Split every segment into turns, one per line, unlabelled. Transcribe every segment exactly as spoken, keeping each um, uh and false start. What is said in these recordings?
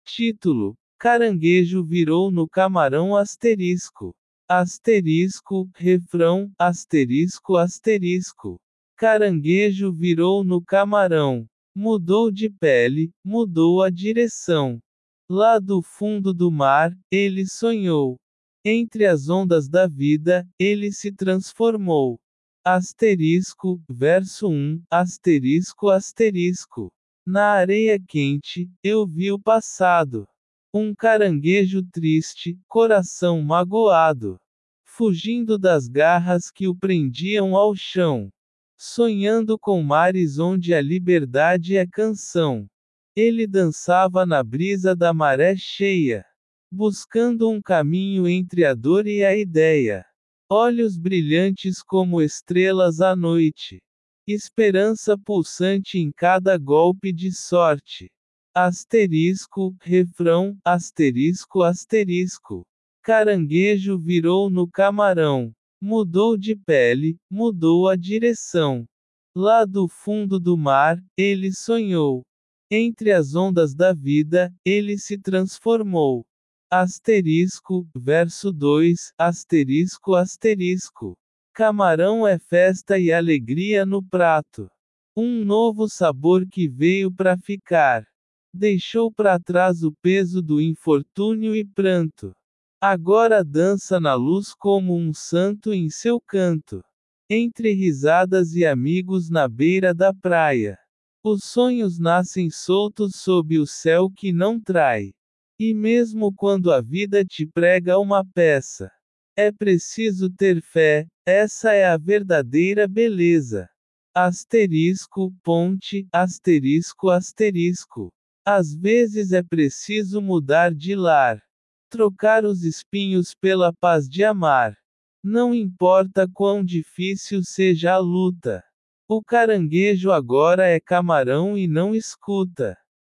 Título: Caranguejo virou no camarão asterisco. Asterisco, refrão, asterisco asterisco. Caranguejo virou no camarão. Mudou de pele, mudou a direção. Lá do fundo do mar, ele sonhou. Entre as ondas da vida, ele se transformou. Asterisco, verso um, asterisco asterisco. Na areia quente, eu vi o passado. Um caranguejo triste, coração magoado. Fugindo das garras que o prendiam ao chão. Sonhando com mares onde a liberdade é canção. Ele dançava na brisa da maré cheia. Buscando um caminho entre a dor e a ideia. Olhos brilhantes como estrelas à noite. Esperança pulsante em cada golpe de sorte. Asterisco, refrão, asterisco asterisco. Caranguejo virou no camarão. Mudou de pele, mudou a direção. Lá do fundo do mar, ele sonhou. Entre as ondas da vida, ele se transformou. Asterisco, verso dois, asterisco asterisco. Camarão é festa e alegria no prato. Um novo sabor que veio pra ficar. Deixou pra trás o peso do infortúnio e pranto. Agora dança na luz como um santo em seu canto. Entre risadas e amigos na beira da praia. Os sonhos nascem soltos sob o céu que não trai. E mesmo quando a vida te prega uma peça, é preciso ter fé, essa é a verdadeira beleza. Asterisco, ponte, asterisco asterisco. Às vezes é preciso mudar de lar. Trocar os espinhos pela paz de amar. Não importa quão difícil seja a luta. O caranguejo agora é camarão e não escuta.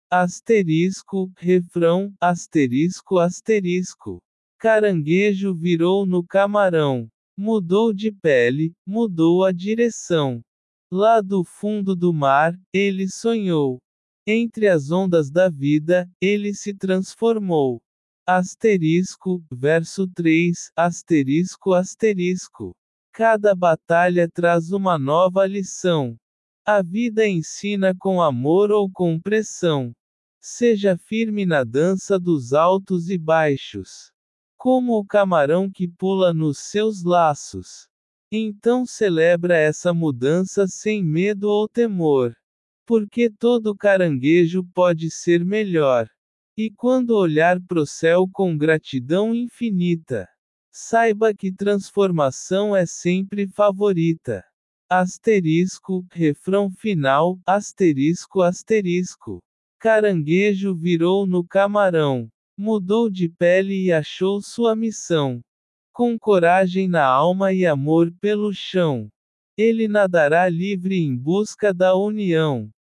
Asterisco, refrão, asterisco asterisco. Caranguejo virou no camarão. Mudou de pele, mudou a direção. Lá do fundo do mar, ele sonhou. Entre as ondas da vida, ele se transformou. Asterisco, verso três, asterisco asterisco. Cada batalha traz uma nova lição. A vida ensina com amor ou com pressão. Seja firme na dança dos altos e baixos. Como o camarão que pula nos seus laços. Então celebra essa mudança sem medo ou temor. Porque todo caranguejo pode ser melhor. E quando olhar pro céu com gratidão infinita, saiba que transformação é sempre favorita. Asterisco, refrão final, asterisco asterisco. Caranguejo virou no camarão. Mudou de pele e achou sua missão. Com coragem na alma e amor pelo chão. Ele nadará livre em busca da união.